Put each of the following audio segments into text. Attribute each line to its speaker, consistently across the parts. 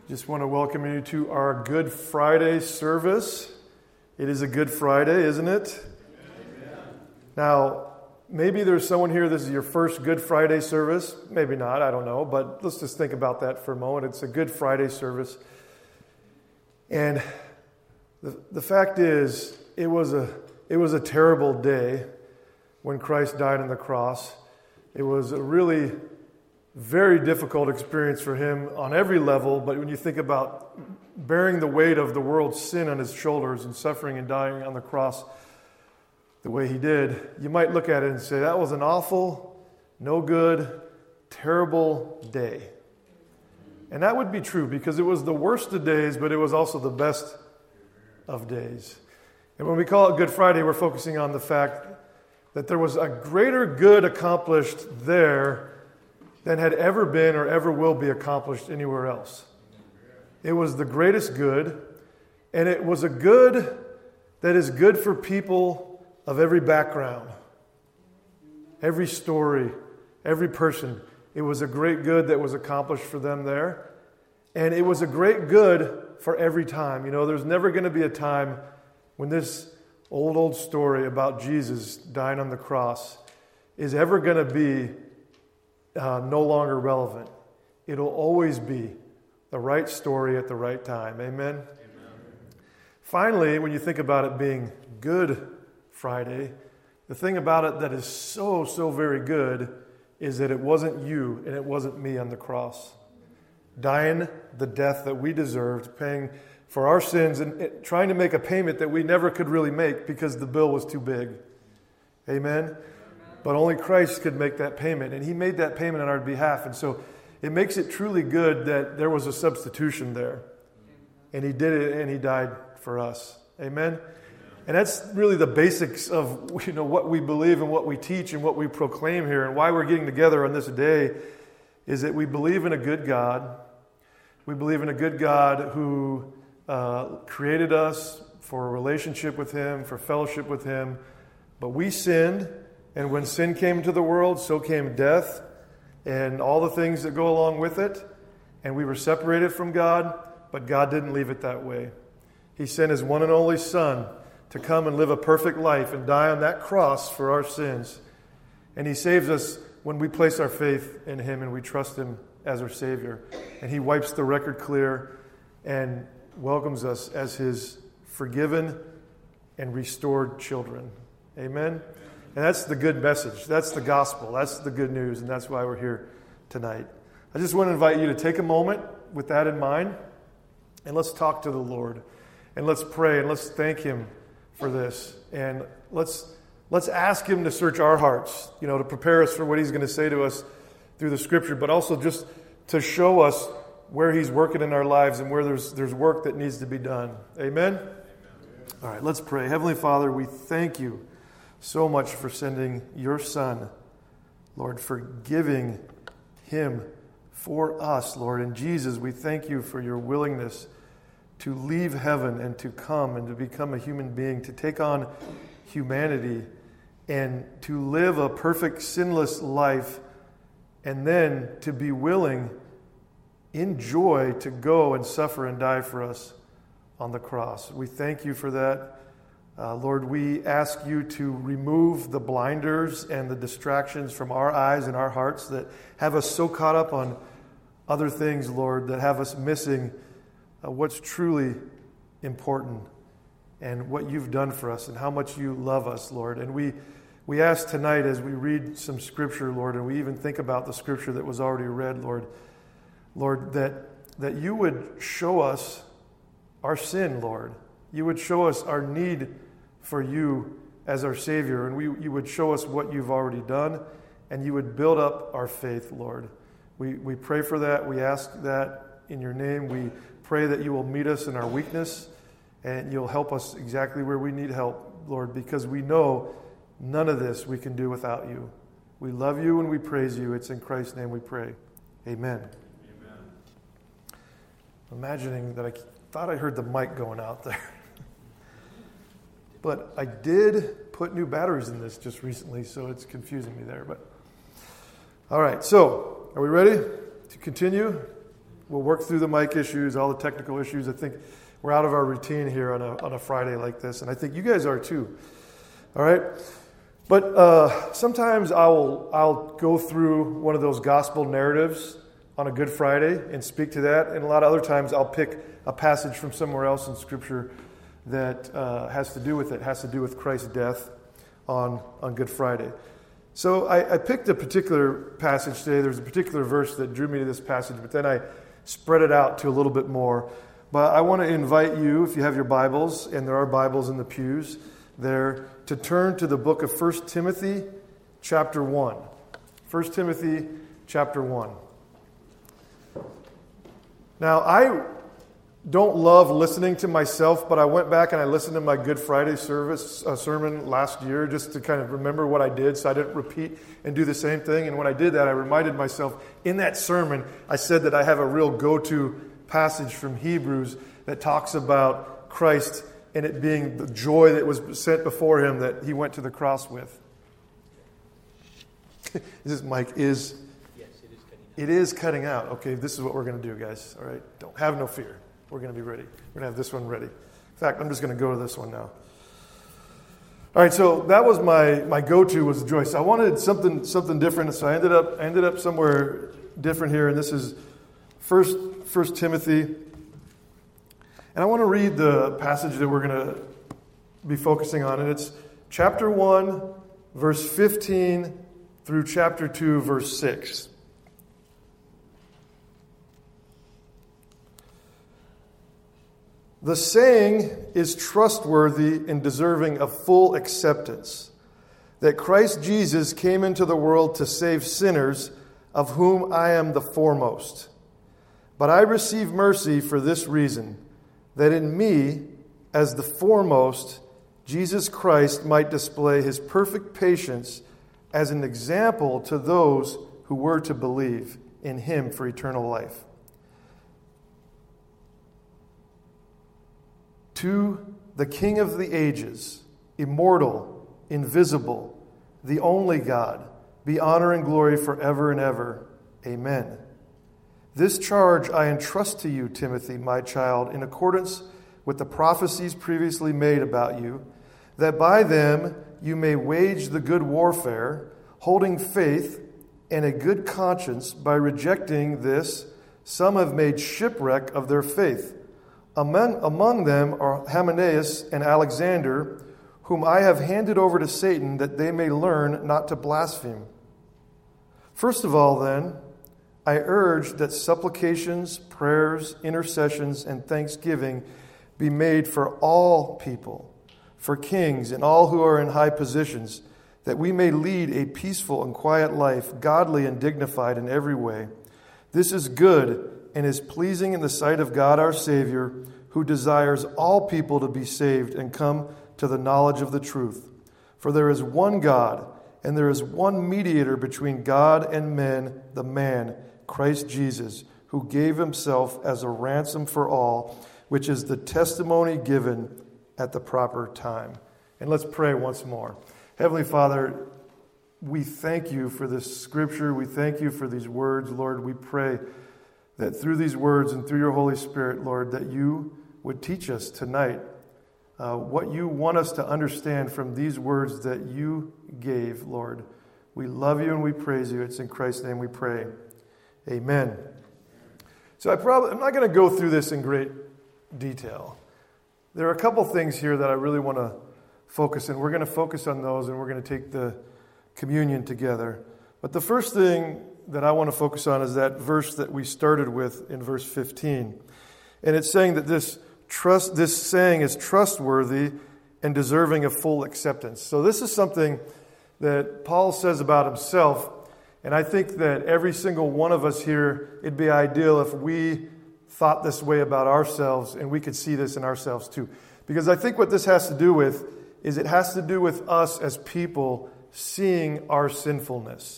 Speaker 1: Just want to welcome you to our Good Friday service. It is a Good Friday, isn't it? Amen. Now, maybe there's someone here, this is your first Good Friday service. Maybe not, I don't know. But let's just think about that for a moment. It's a Good Friday service. And the fact is, it was a terrible day when Christ died on the cross. It was a really very difficult experience for him on every level, but when you think about bearing the weight of the world's sin on his shoulders and suffering and dying on the cross the way he did, you might look at it and say, that was an awful, no good, terrible day. And that would be true because it was the worst of days, but it was also the best of days. And when we call it Good Friday, we're focusing on the fact that there was a greater good accomplished there than had ever been or ever will be accomplished anywhere else. It was the greatest good, and it was a good that is good for people of every background, every story, every person. It was a great good that was accomplished for them there, and it was a great good for every time. You know, there's never going to be a time when this old story about Jesus dying on the cross is ever going to be no longer relevant. It'll always be the right story at the right time. Amen? Amen? Finally, when you think about it being Good Friday, the thing about it that is so very good is that it wasn't you and it wasn't me on the cross. Dying the death that we deserved, paying for our sins and trying to make a payment that we never could really make because the bill was too big. Amen? But only Christ could make that payment, and he made that payment on our behalf. And so it makes it truly good that there was a substitution there. And he did it, and he died for us. Amen? And that's really the basics of what we believe and what we teach and what we proclaim here. And why we're getting together on this day is that we believe in a good God. We believe in a good God who created us for a relationship with him, for fellowship with him. But we sinned. And when sin came into the world, so came death and all the things that go along with it. And we were separated from God, but God didn't leave it that way. He sent his one and only Son to come and live a perfect life and die on that cross for our sins. And he saves us when we place our faith in him and we trust him as our Savior. And he wipes the record clear and welcomes us as his forgiven and restored children. Amen? And that's the good message. That's the gospel. That's the good news. And that's why we're here tonight. I just want to invite you to take a moment with that in mind. And let's talk to the Lord. And let's pray. And let's thank him for this. And let's ask him to search our hearts, to prepare us for what he's going to say to us through the scripture. But also just to show us where he's working in our lives and where there's work that needs to be done. Amen? All right, let's pray. Heavenly Father, we thank you so much for sending your Son, Lord, for giving him for us, Lord. And Jesus, we thank you for your willingness to leave heaven and to come and to become a human being, to take on humanity and to live a perfect, sinless life, and then to be willing in joy to go and suffer and die for us on the cross. We thank you for that. Lord, we ask you to remove the blinders and the distractions from our eyes and our hearts that have us so caught up on other things, Lord, that have us missing what's truly important and what you've done for us and how much you love us, Lord. And we ask tonight as we read some scripture, Lord, and we even think about the scripture that was already read, Lord, that you would show us our sin, Lord. You would show us our need for you as our Savior, and you would show us what you've already done, and you would build up our faith, Lord. We pray for that. We ask that in your name. We pray that you will meet us in our weakness, and you'll help us exactly where we need help, Lord, because we know none of this we can do without you. We love you and we praise you. It's in Christ's name we pray. Amen. Amen. Imagining that I thought I heard the mic going out there. But I did put new batteries in this just recently, so it's confusing me there. But all right, so are we ready to continue? We'll work through the mic issues, all the technical issues. I think we're out of our routine here on a Friday like this, and I think you guys are too. All right? But sometimes I'll go through one of those gospel narratives on a Good Friday and speak to that, and a lot of other times I'll pick a passage from somewhere else in Scripture that has to do with it, has to do with Christ's death on Good Friday. So I picked a particular passage today. There's a particular verse that drew me to this passage, but then I spread it out to a little bit more. But I want to invite you, if you have your Bibles, and there are Bibles in the pews there, to turn to the book of 1 Timothy chapter 1. 1 Timothy chapter 1. Now, I don't love listening to myself, but I went back and I listened to my Good Friday sermon last year just to kind of remember what I did so I didn't repeat and do the same thing. And when I did that, I reminded myself in that sermon, I said that I have a real go-to passage from Hebrews that talks about Christ and it being the joy that was set before him that he went to the cross with. This mic is...
Speaker 2: Yes, it is cutting out.
Speaker 1: It is cutting out. Okay, this is what we're going to do, guys. All right? Don't have no fear. We're going to be ready. We're going to have this one ready. In fact, I'm just going to go to this one now. All right, so that was my go-to was joy. So I wanted something different, so I ended up somewhere different here, and this is First Timothy. And I want to read the passage that we're going to be focusing on, and it's chapter 1, verse 15 through chapter 2, verse 6. The saying is trustworthy and deserving of full acceptance, that Christ Jesus came into the world to save sinners, of whom I am the foremost. But I receive mercy for this reason, that in me, as the foremost, Jesus Christ might display his perfect patience as an example to those who were to believe in him for eternal life. To the King of the ages, immortal, invisible, the only God, be honor and glory forever and ever. Amen. This charge I entrust to you, Timothy, my child, in accordance with the prophecies previously made about you, that by them you may wage the good warfare, holding faith and a good conscience. By rejecting this, some have made shipwreck of their faith. Among them are Hymenaeus and Alexander, whom I have handed over to Satan, that they may learn not to blaspheme. First of all, then, I urge that supplications, prayers, intercessions, and thanksgiving be made for all people, for kings and all who are in high positions, that we may lead a peaceful and quiet life, godly and dignified in every way. This is good and is pleasing in the sight of God our Savior, who desires all people to be saved and come to the knowledge of the truth. For there is one God, and there is one mediator between God and men, the man, Christ Jesus, who gave himself as a ransom for all, which is the testimony given at the proper time. And let's pray once more. Heavenly Father, we thank you for this scripture. We thank you for these words, Lord. We pray that through these words and through your Holy Spirit, Lord, that you would teach us tonight what you want us to understand from these words that you gave, Lord. We love you and we praise you. It's in Christ's name we pray. Amen. So I'm not going to go through this in great detail. There are a couple things here that I really want to focus on. We're going to focus on those and we're going to take the communion together. But the first thing that I want to focus on is that verse that we started with in verse 15. And it's saying that this saying is trustworthy and deserving of full acceptance. So this is something that Paul says about himself, and I think that every single one of us here, it'd be ideal if we thought this way about ourselves and we could see this in ourselves too. Because I think what this has to do with is it has to do with us as people seeing our sinfulness.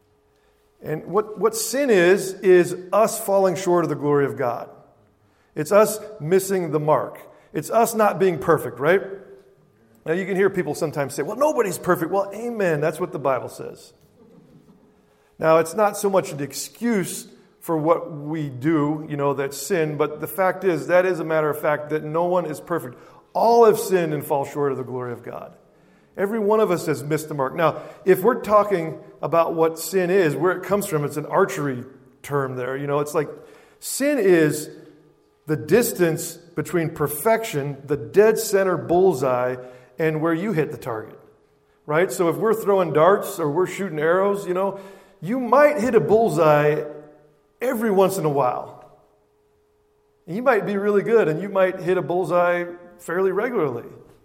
Speaker 1: And what sin is us falling short of the glory of God. It's us missing the mark. It's us not being perfect, right? Now you can hear people sometimes say, well, nobody's perfect. Well, amen. That's what the Bible says. Now, it's not so much an excuse for what we do, that's sin. But the fact is, that is a matter of fact, that no one is perfect. All have sinned and fall short of the glory of God. Every one of us has missed the mark. Now, if we're talking about what sin is, where it comes from, it's an archery term there. It's like sin is the distance between perfection, the dead center bullseye, and where you hit the target. Right? So if we're throwing darts or we're shooting arrows, you might hit a bullseye every once in a while. You might be really good and you might hit a bullseye fairly regularly.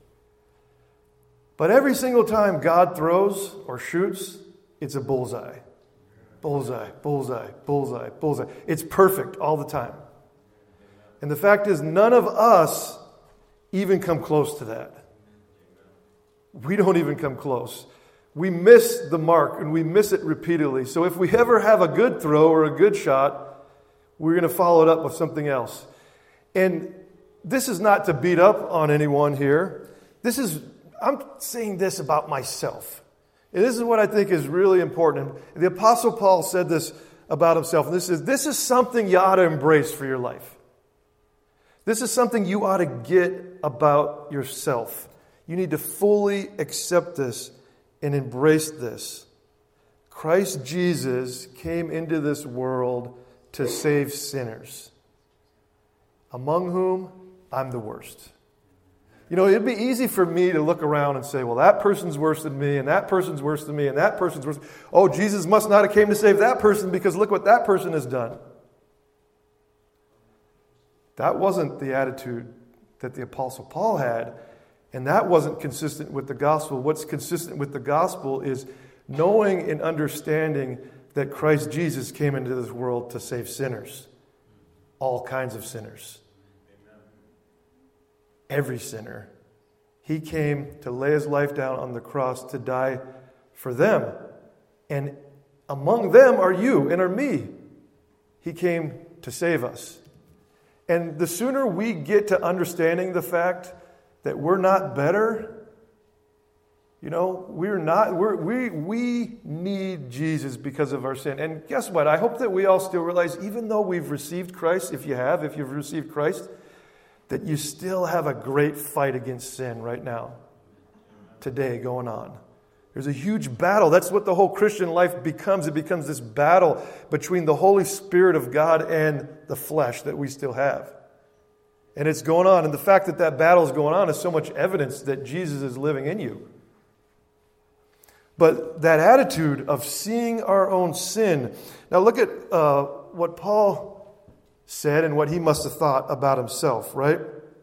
Speaker 1: But every single time God throws or shoots, it's a bullseye. Bullseye, bullseye, bullseye, bullseye. It's perfect all the time. And the fact is, none of us even come close to that. We don't even come close. We miss the mark, and we miss it repeatedly. So if we ever have a good throw or a good shot, we're going to follow it up with something else. And this is not to beat up on anyone here. I'm saying this about myself. And this is what I think is really important. And the Apostle Paul said this about himself. And this is something you ought to embrace for your life. This is something you ought to get about yourself. You need to fully accept this and embrace this. Christ Jesus came into this world to save sinners, among whom I'm the worst. It'd be easy for me to look around and say, well, that person's worse than me, and that person's worse than me, and that person's worse. Oh, Jesus must not have came to save that person because look what that person has done. That wasn't the attitude that the Apostle Paul had, and that wasn't consistent with the gospel. What's consistent with the gospel is knowing and understanding that Christ Jesus came into this world to save sinners, all kinds of sinners. Every sinner. He came to lay his life down on the cross to die for them. And among them are you and are me. He came to save us. And the sooner we get to understanding the fact that we're not better, we need Jesus because of our sin. And guess what? I hope that we all still realize, even though we've received Christ, if you've received Christ, that you still have a great fight against sin right now, today, going on. There's a huge battle. That's what the whole Christian life becomes. It becomes this battle between the Holy Spirit of God and the flesh that we still have. And it's going on. And the fact that that battle is going on is so much evidence that Jesus is living in you. But that attitude of seeing our own sin. Now look at what Paul said and what he must have thought about himself, right?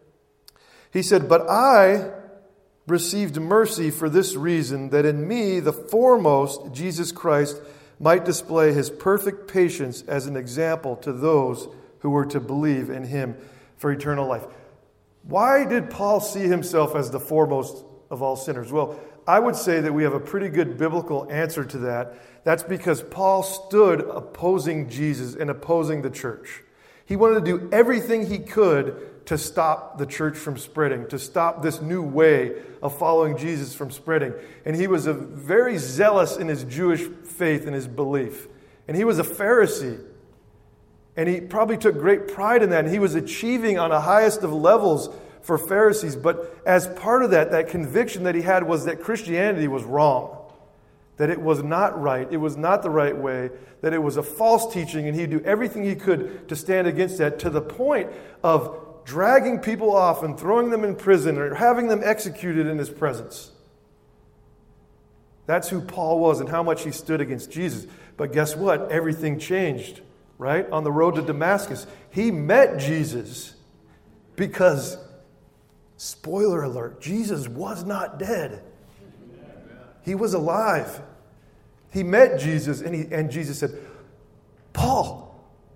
Speaker 1: He said, "But I received mercy for this reason, that in me, the foremost, Jesus Christ, might display his perfect patience as an example to those who were to believe in him for eternal life." Why did Paul see himself as the foremost of all sinners? Well, I would say that we have a pretty good biblical answer to that. That's because Paul stood opposing Jesus and opposing the church. He wanted to do everything he could to stop the church from spreading, to stop this new way of following Jesus from spreading. And he was very zealous in his Jewish faith and his belief. And he was a Pharisee. And he probably took great pride in that. And he was achieving on the highest of levels for Pharisees. But as part of that conviction that he had was that Christianity was wrong. That it was not right. It was not the right way. That it was a false teaching. And he'd do everything he could to stand against that, to the point of dragging people off and throwing them in prison or having them executed in his presence. That's who Paul was and how much he stood against Jesus. But guess what? Everything changed, right? On the road to Damascus. He met Jesus because, spoiler alert, Jesus was not dead. He was alive. He met Jesus, and Jesus said, "Paul."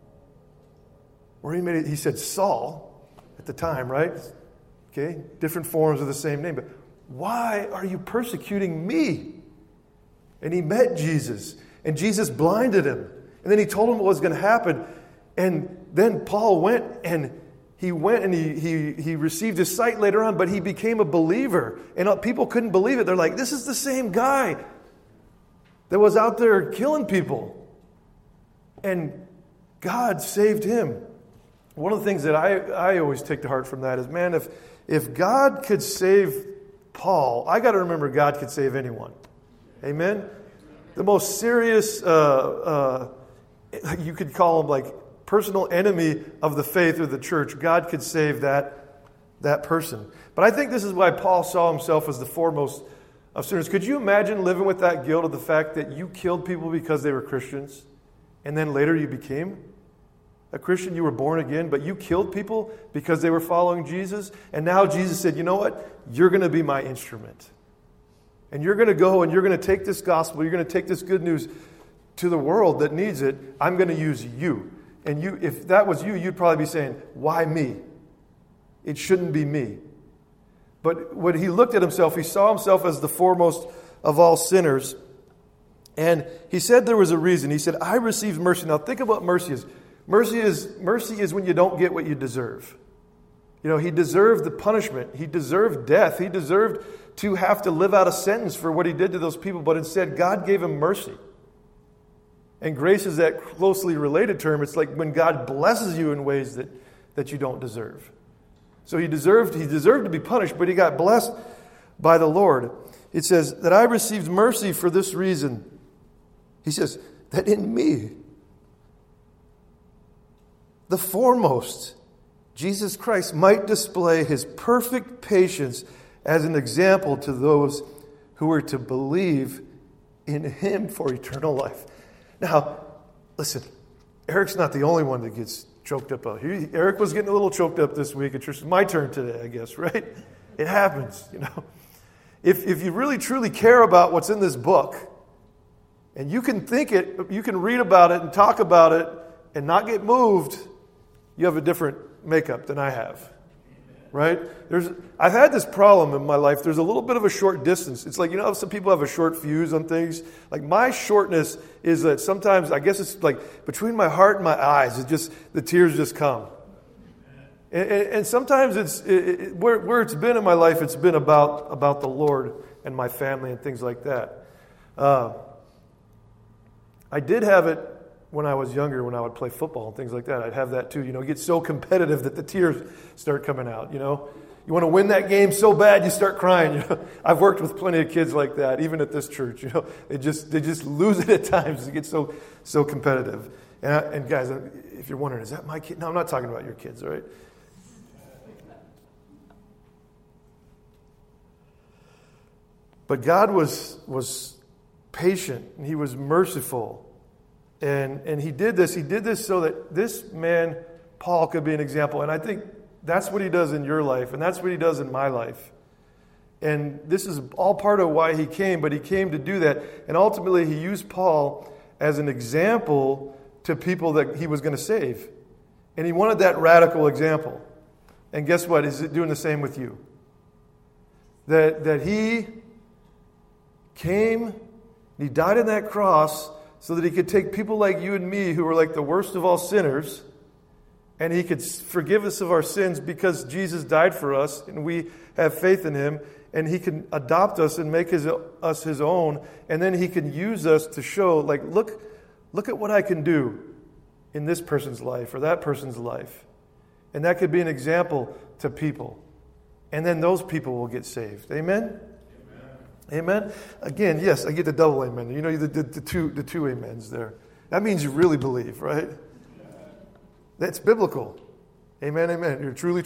Speaker 1: Or he said Saul at the time, right? Okay, different forms of the same name. But why are you persecuting me? And he met Jesus, and Jesus blinded him. And then he told him what was going to happen. And then Paul went and he received his sight later on, but he became a believer. And people couldn't believe it. They're like, this is the same guy that was out there killing people. And God saved him. One of the things that I always take to heart from that is, man, if God could save Paul, I got to remember God could save anyone. Amen? The most serious, you could call him like personal enemy of the faith or the church, God could save that person. But I think this is why Paul saw himself as the foremost of sinners. Could you imagine living with that guilt of the fact that you killed people because they were Christians, and then later you became a Christian, you were born again, but you killed people because they were following Jesus, and now Jesus said, you know what? You're going to be my instrument. And you're going to go and you're going to take this gospel, you're going to take this good news to the world that needs it. I'm going to use you. And you, if that was you, you'd probably be saying, why me? It shouldn't be me. But when he looked at himself, he saw himself as the foremost of all sinners. And he said there was a reason. He said, I received mercy. Now think about mercy is. Mercy is when you don't get what you deserve. You know, he deserved the punishment. He deserved death. He deserved to have to live out a sentence for what he did to those people. But instead, God gave him mercy. And grace is that closely related term. It's like when God blesses you in ways that you don't deserve. So he deserved to be punished, but he got blessed by the Lord. It says that I received mercy for this reason. He says that in me, the foremost, Jesus Christ, might display his perfect patience as an example to those who are to believe in him for eternal life. Now, listen, Eric's not the only one that gets choked up. Eric was getting a little choked up this week. It's my turn today, I guess, right? It happens, you know. If you really truly care about what's in this book, and you can think it, you can read about it and talk about it and not get moved, you have a different makeup than I have, right? I've had this problem in my life. There's a little bit of a short distance. It's like, you know, some people have a short fuse on things. Like my shortness is that sometimes, I guess it's like between my heart and my eyes, the tears just come. And sometimes where it's been in my life, it's been about the Lord and my family and things like that. I did have it when I was younger, when I would play football and things like that. I'd have that too. You know, get so competitive that the tears start coming out, you know. You want to win that game so bad you start crying. You know, I've worked with plenty of kids like that, even at this church. You know, they just lose it at times. They get so competitive. And guys, if you're wondering, is that my kid? No, I'm not talking about your kids, all right? But God was patient and he was merciful. And he did this so that this man, Paul, could be an example. And I think that's what he does in your life, and that's what he does in my life. And this is all part of why he came, but he came to do that. And ultimately, he used Paul as an example to people that he was going to save. And he wanted that radical example. And guess what? He's doing the same with you. That he came, he died on that cross so that he could take people like you and me who were like the worst of all sinners, and he could forgive us of our sins because Jesus died for us and we have faith in him, and he can adopt us and make us his own, and then he can use us to show, like, look at what I can do in this person's life or that person's life. And that could be an example to people. And then those people will get saved. Amen? Amen? Again, yes, I get the double amen. You know, the two amens there. That means you really believe, right? That's biblical. Amen, amen. You're truly.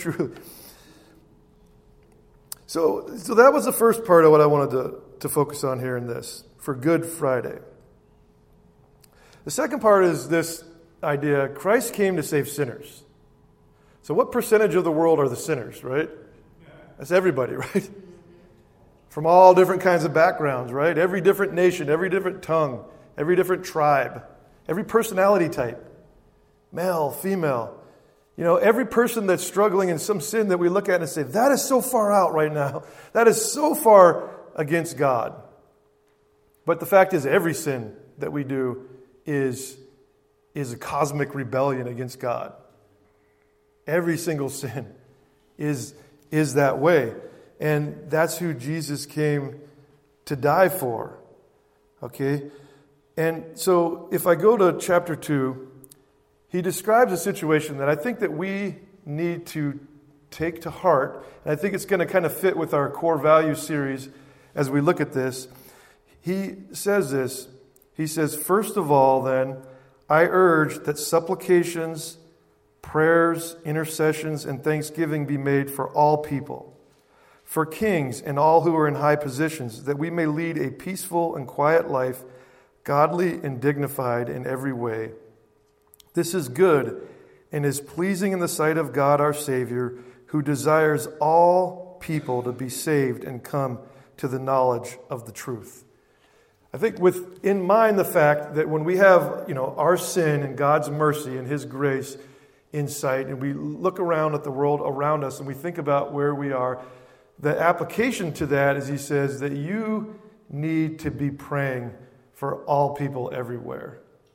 Speaker 1: So that was the first part of what I wanted to focus on here in this, for Good Friday. The second part is this idea, Christ came to save sinners. So what percentage of the world are the sinners, right? That's everybody, right? From all different kinds of backgrounds, right? Every different nation, every different tongue, every different tribe, every personality type, male, female. You know, every person that's struggling in some sin that we look at and say, that is so far out right now. That is so far against God. But the fact is, every sin that we do is a cosmic rebellion against God. Every single sin is that way. And that's who Jesus came to die for. Okay? And so if I go to chapter 2, he describes a situation that I think that we need to take to heart. And I think it's going to kind of fit with our core value series as we look at this. He says this. He says, first of all, then, I urge that supplications, prayers, intercessions, and thanksgiving be made for all people, for kings and all who are in high positions, that we may lead a peaceful and quiet life, godly and dignified in every way. This is good and is pleasing in the sight of God our Savior, who desires all people to be saved and come to the knowledge of the truth. I think with in mind the fact that when we have, our sin and God's mercy and His grace in sight, and we look around at the world around us and we think about where we are, the application to that is he says that you need to be praying for all people everywhere.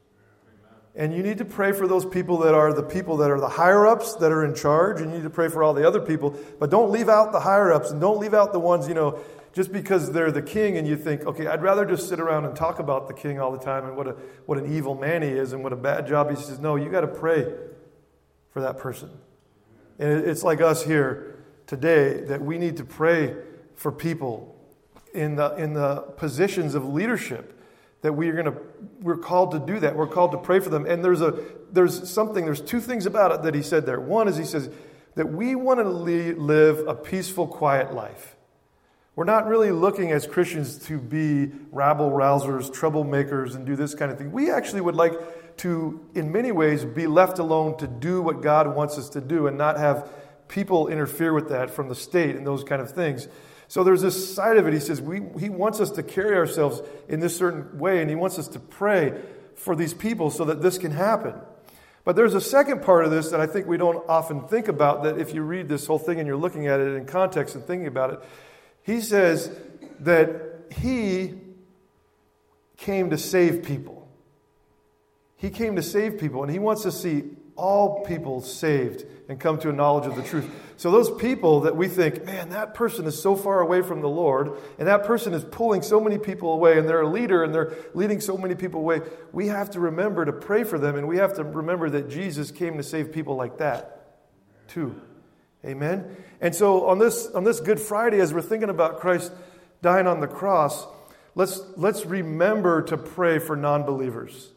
Speaker 1: And you need to pray for those people that are the higher-ups that are in charge, and you need to pray for all the other people. But don't leave out the higher-ups, and don't leave out the ones, just because they're the king and you think, okay, I'd rather just sit around and talk about the king all the time and what an evil man he is and what a bad job he says. No, you got to pray for that person. And it's like us here today that we need to pray for people in the positions of leadership. That we're called to do that. We're called to pray for them. And there's two things about it that he said there. One is he says that we want to live a peaceful, quiet life. We're not really looking as Christians to be rabble-rousers, troublemakers, and do this kind of thing. We actually would like to, in many ways, be left alone to do what God wants us to do and not have people interfere with that from the state and those kind of things. So there's this side of it. He says he wants us to carry ourselves in this certain way, and he wants us to pray for these people so that this can happen. But there's a second part of this that I think we don't often think about, that if you read this whole thing and you're looking at it in context and thinking about it, he says that he came to save people. He came to save people, and he wants to see all people saved and come to a knowledge of the truth. So those people that we think, man, that person is so far away from the Lord, and that person is pulling so many people away, and they're a leader, and they're leading so many people away, we have to remember to pray for them, and we have to remember that Jesus came to save people like that, too. Amen? And so on this Good Friday, as we're thinking about Christ dying on the cross, let's remember to pray for non-believers.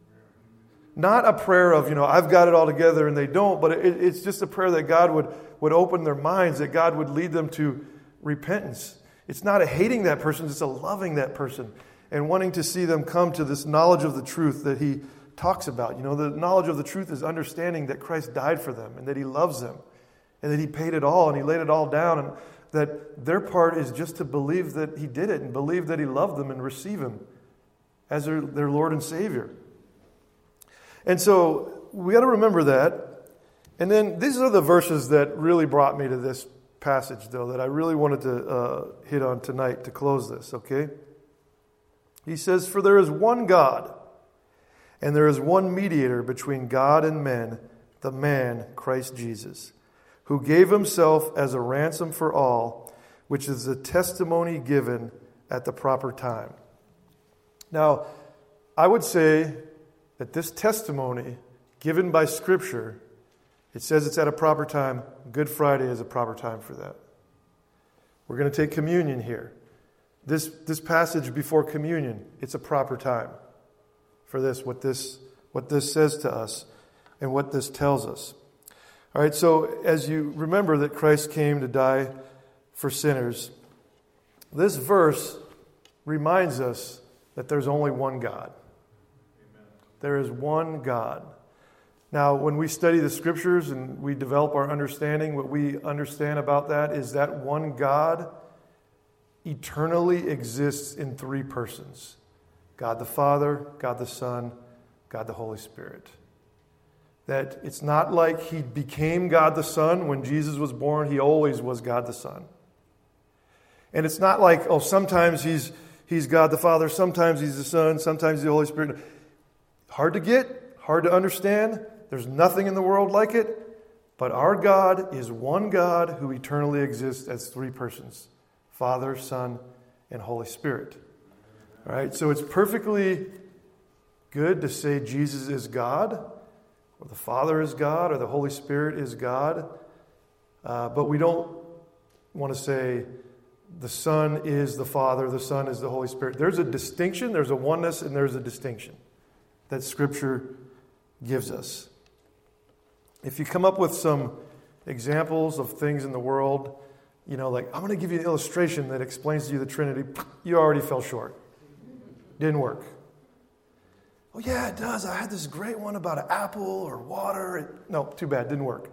Speaker 1: Not a prayer of, I've got it all together and they don't, but it's just a prayer that God would open their minds, that God would lead them to repentance. It's not a hating that person, it's a loving that person and wanting to see them come to this knowledge of the truth that he talks about. The knowledge of the truth is understanding that Christ died for them and that he loves them and that he paid it all and he laid it all down, and that their part is just to believe that he did it and believe that he loved them and receive him as their Lord and Savior. And so we got to remember that. And then these are the verses that really brought me to this passage, though, that I really wanted to hit on tonight to close this, okay? He says, "For there is one God, and there is one mediator between God and men, the man, Christ Jesus, who gave himself as a ransom for all, which is the testimony given at the proper time." Now, I would say that this testimony given by Scripture, it says it's at a proper time. Good Friday is a proper time for that. We're going to take communion here. This passage before communion, it's a proper time for this, what this says to us and what this tells us. All right, so as you remember that Christ came to die for sinners, this verse reminds us that there's only one God. There is one God. Now, when we study the Scriptures and we develop our understanding, what we understand about that is that one God eternally exists in three persons: God the Father, God the Son, God the Holy Spirit. That it's not like he became God the Son when Jesus was born. He always was God the Son. And it's not like, sometimes he's God the Father, sometimes he's the Son, sometimes the Holy Spirit. Hard to get, hard to understand. There's nothing in the world like it. But our God is one God who eternally exists as three persons: Father, Son, and Holy Spirit. All right, so it's perfectly good to say Jesus is God. or the Father is God, or the Holy Spirit is God. But we don't want to say the Son is the Father, the Son is the Holy Spirit. There's a distinction, there's a oneness, and there's a distinction that Scripture gives us. If you come up with some examples of things in the world, like, I'm going to give you an illustration that explains to you the Trinity, you already fell short. Didn't work. Oh, yeah, it does. I had this great one about an apple or water. No, too bad. Didn't work.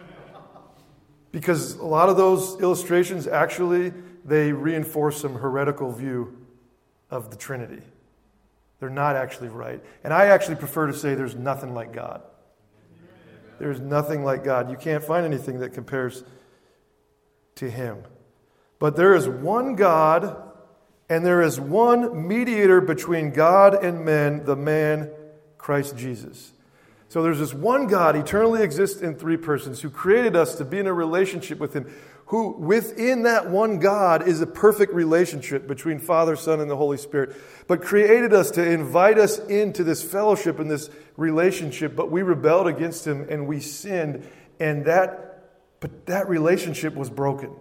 Speaker 1: Because a lot of those illustrations, actually, they reinforce some heretical view of the Trinity. They're not actually right. And I actually prefer to say there's nothing like God. There's nothing like God. You can't find anything that compares to Him. But there is one God, and there is one mediator between God and men, the man, Christ Jesus. So there's this one God, eternally exists in three persons, who created us to be in a relationship with Him, who within that one God is a perfect relationship between Father, Son, and the Holy Spirit, but created us to invite us into this fellowship and this relationship, but we rebelled against Him and we sinned, and that relationship was broken.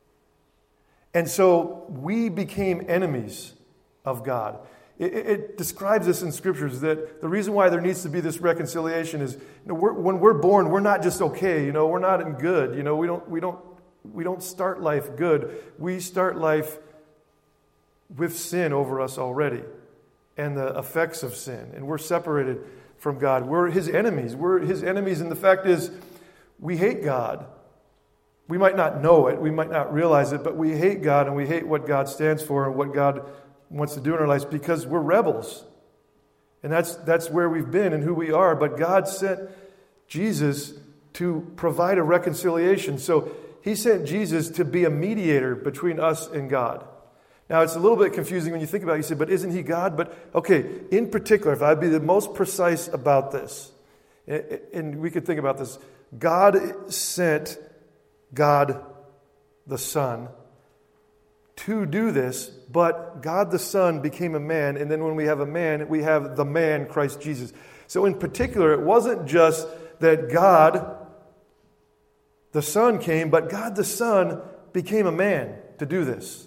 Speaker 1: And so we became enemies of God. It describes this in Scriptures that the reason why there needs to be this reconciliation is, when we're born, we're not just okay. We're not in good. We don't start life good. We start life with sin over us already, and the effects of sin, and we're separated from God. We're His enemies. We're His enemies, and the fact is, we hate God. We might not know it, we might not realize it, but we hate God, and we hate what God stands for and what God wants to do in our lives, because we're rebels. And that's where we've been and who we are. But God sent Jesus to provide a reconciliation. So He sent Jesus to be a mediator between us and God. Now, it's a little bit confusing when you think about it. You say, but isn't He God? But, okay, in particular, if I'd be the most precise about this, and we could think about this, God sent God the Son to do this, but God the Son became a man, and then when we have a man, we have the man, Christ Jesus. So in particular, it wasn't just that God the Son came, but God the Son became a man to do this.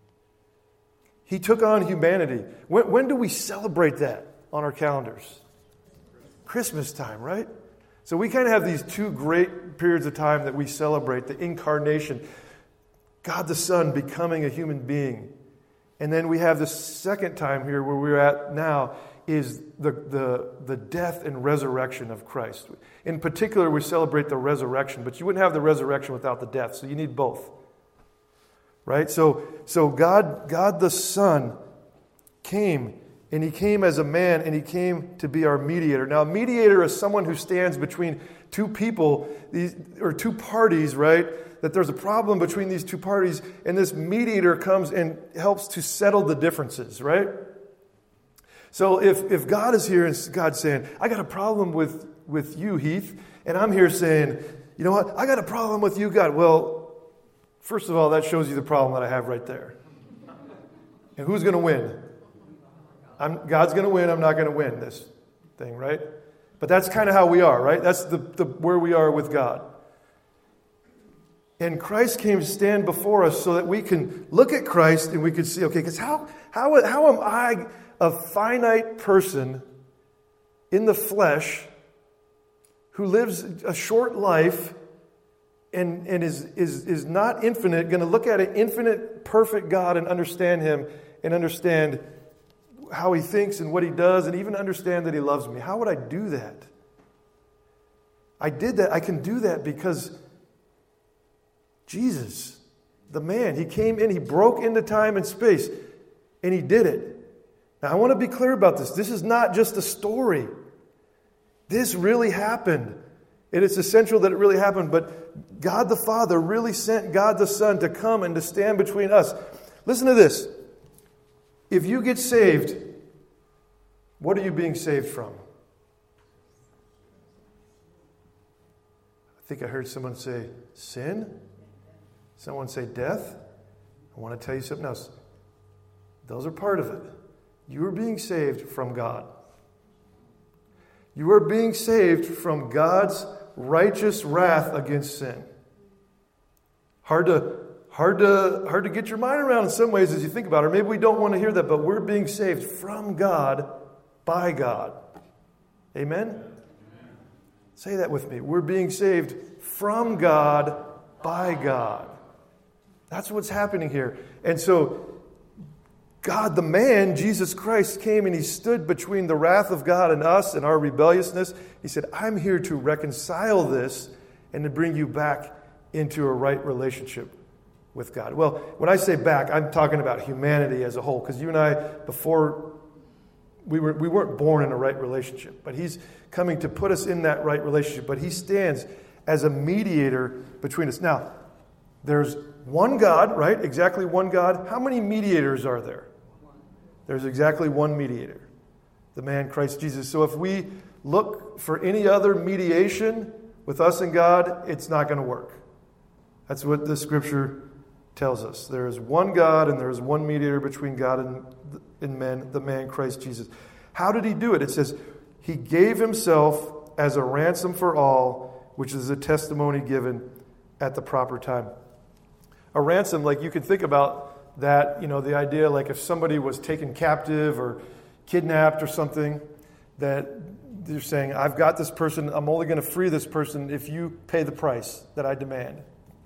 Speaker 1: He took on humanity. When do we celebrate that on our calendars? Christmas time, right? So we kind of have these two great periods of time that we celebrate. The incarnation, God the Son becoming a human being. And then we have the second time here where we're at now is the death and resurrection of Christ. In particular, we celebrate the resurrection, but you wouldn't have the resurrection without the death, so you need both. Right? So God the Son came, and He came as a man, and He came to be our mediator. Now, a mediator is someone who stands between two people, or two parties, right? That there's a problem between these two parties, and this mediator comes and helps to settle the differences, right? So if God is here and God's saying, I got a problem with you, Heath, and I'm here saying, you know what, I got a problem with you, God. Well, first of all, that shows you the problem that I have right there. And who's going to win? God's going to win, I'm not going to win this thing, right? But that's kind of how we are, right? That's the where we are with God. And Christ came to stand before us so that we can look at Christ and we can see, okay, because how am I a finite person in the flesh who lives a short life and is not infinite, going to look at an infinite, perfect God and understand Him and understand how He thinks and what He does and even understand that He loves me? How would I do that? I did that. I can do that because Jesus, the man, He came in, He broke into time and space, and He did it. Now, I want to be clear about this. This is not just a story. This really happened. And it's essential that it really happened, but God the Father really sent God the Son to come and to stand between us. Listen to this. If you get saved, what are you being saved from? I think I heard someone say sin. Someone say death. I want to tell you something else. Those are part of it. You are being saved from God. You are being saved from God's righteous wrath against sin. Hard to get your mind around in some ways as you think about it. Or maybe we don't want to hear that, but we're being saved from God by God. Amen? Amen. Say that with me. We're being saved from God by God. That's what's happening here. And so God, the man, Jesus Christ, came and he stood between the wrath of God and us and our rebelliousness. He said, I'm here to reconcile this and to bring you back into a right relationship with God. Well, when I say back, I'm talking about humanity as a whole, because you and I, before, we weren't born in a right relationship, but he's coming to put us in that right relationship, but he stands as a mediator between us. Now, there's one God, right? Exactly one God. How many mediators are there? There's exactly one mediator, the man Christ Jesus. So if we look for any other mediation with us and God, it's not going to work. That's what the scripture tells us. There is one God and there is one mediator between God and men, the man Christ Jesus. How did he do it? It says, he gave himself as a ransom for all, which is a testimony given at the proper time. A ransom, like you can think about that, the idea like if somebody was taken captive or kidnapped or something, that you're saying, I've got this person, I'm only going to free this person if you pay the price that I demand.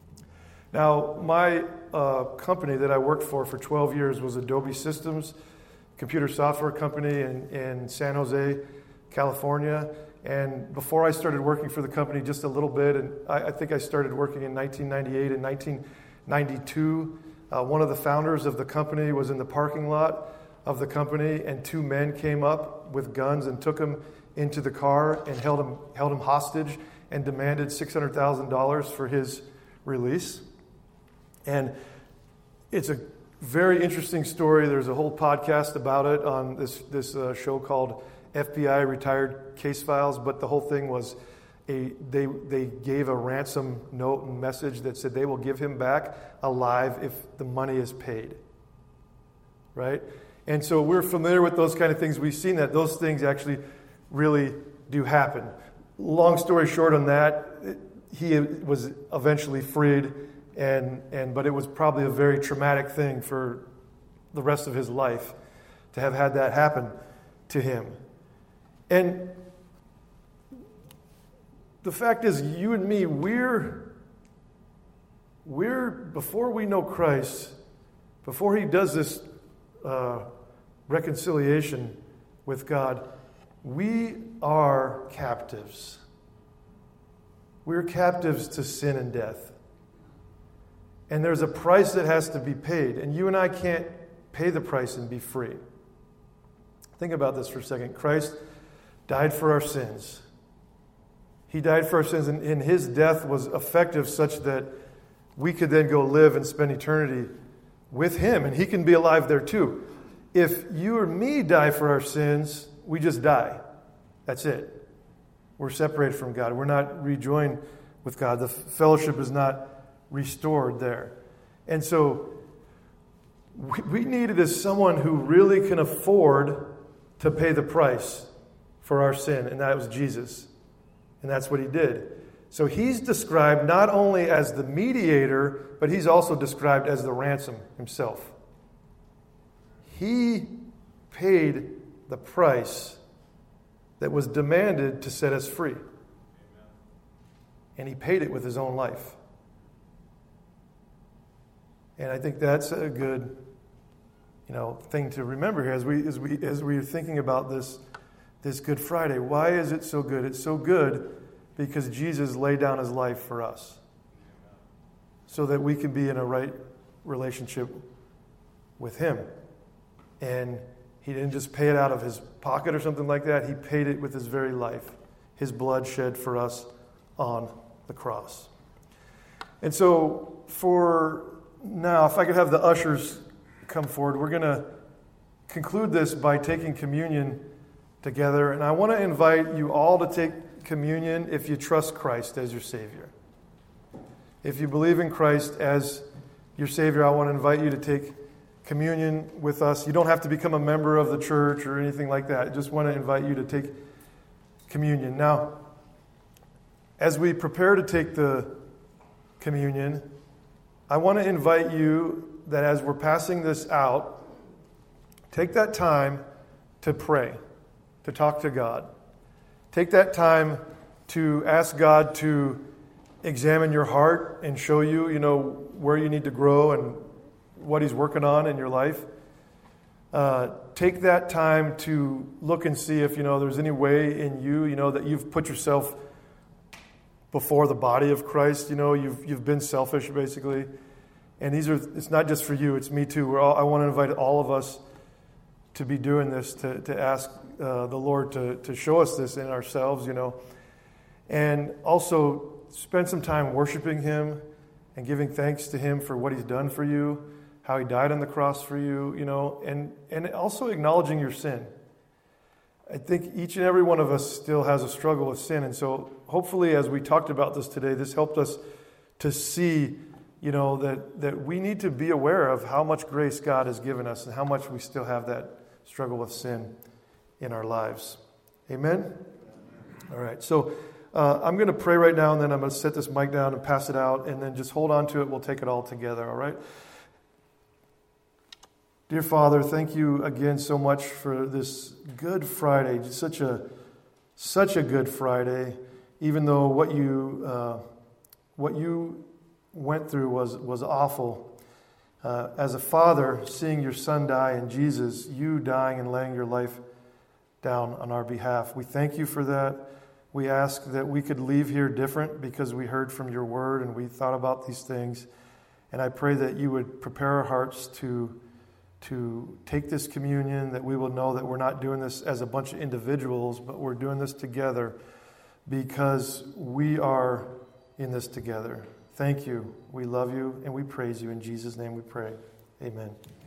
Speaker 1: Now, my company that I worked for 12 years was Adobe Systems, computer software company in San Jose, California. And before I started working for the company just a little bit, and I think I started working in 1998 and 1992, one of the founders of the company was in the parking lot of the company, and two men came up with guns and took him into the car and held him hostage and demanded $600,000 for his release. And it's a very interesting story. There's a whole podcast about it on this show called FBI Retired Case Files, but the whole thing was they gave a ransom note and message that said they will give him back alive if the money is paid. Right? And so we're familiar with those kind of things. We've seen that those things actually really do happen. Long story short on that, he was eventually freed, but it was probably a very traumatic thing for the rest of his life to have had that happen to him. And the fact is, you and me, we're before we know Christ, before he does this reconciliation with God, we are captives. We're captives to sin and death. And there's a price that has to be paid. And you and I can't pay the price and be free. Think about this for a second. Christ died for our sins. He died for our sins, and his death was effective such that we could then go live and spend eternity with him, and he can be alive there too. If you or me die for our sins, we just die. That's it. We're separated from God. We're not rejoined with God. The fellowship is not restored there. And so we needed is someone who really can afford to pay the price for our sin, and that was Jesus. And that's what he did. So he's described not only as the mediator, but he's also described as the ransom himself. He paid the price that was demanded to set us free. And he paid it with his own life. And I think that's a good, thing to remember here as we are thinking about this Good Friday. Why is it so good? It's so good because Jesus laid down his life for us so that we can be in a right relationship with him. And he didn't just pay it out of his pocket or something like that. He paid it with his very life, his blood shed for us on the cross. And so for now, if I could have the ushers come forward, we're going to conclude this by taking communion together. And I want to invite you all to take communion if you trust Christ as your Savior. If you believe in Christ as your Savior, I want to invite you to take communion with us. You don't have to become a member of the church or anything like that. I just want to invite you to take communion. Now, as we prepare to take the communion, I want to invite you that as we're passing this out, take that time to pray, to talk to God. Take that time to ask God to examine your heart and show you, where you need to grow and what He's working on in your life. Take that time to look and see if, there's any way in you, that you've put yourself before the body of Christ. You've been selfish, basically. And it's not just for you, it's me too. I want to invite all of us to be doing this, to ask the Lord to show us this in ourselves, And also spend some time worshiping Him and giving thanks to Him for what He's done for you, how He died on the cross for you, and also acknowledging your sin. I think each and every one of us still has a struggle with sin. And so hopefully as we talked about this today, this helped us to see, that we need to be aware of how much grace God has given us and how much we still have that struggle with sin in our lives. Amen? All right. So I'm going to pray right now, and then I'm going to set this mic down and pass it out, and then just hold on to it. We'll take it all together. All right? Dear Father, thank you again so much for this Good Friday. Just such a Good Friday, even though what you went through was awful. As a father, seeing your son die and Jesus, you dying and laying your life down on our behalf. We thank you for that. We ask that we could leave here different because we heard from your word and we thought about these things. And I pray that you would prepare our hearts to take this communion, that we will know that we're not doing this as a bunch of individuals, but we're doing this together because we are in this together. Thank you. We love you and we praise you. In Jesus' name we pray. Amen.